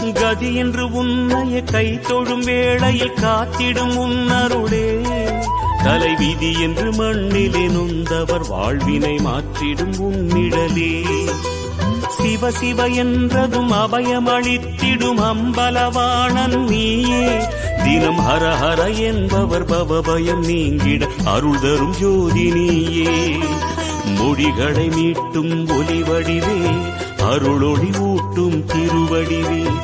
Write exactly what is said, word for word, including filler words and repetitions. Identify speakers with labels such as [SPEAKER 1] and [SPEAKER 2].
[SPEAKER 1] கதி என்று உன்னைய கை தொழும் வேளையில் காத்திடும் உன்னருளே தலைவிதி என்று மண்ணிலே நொந்தவர் வாழ்வினை மாற்றிடும் உன்னிடலே சிவ சிவ என்றதும் அபயமளித்திடும் அம்பலவாணன் நீயே தினம் ஹர ஹர என்பவர் பவபயம் நீங்கிட அருள் தரும் ஜோதி நீயே மொழிகளை மீட்டும் ஒலி வடிவே அருளொளி ஊட்டும் திருவடிவே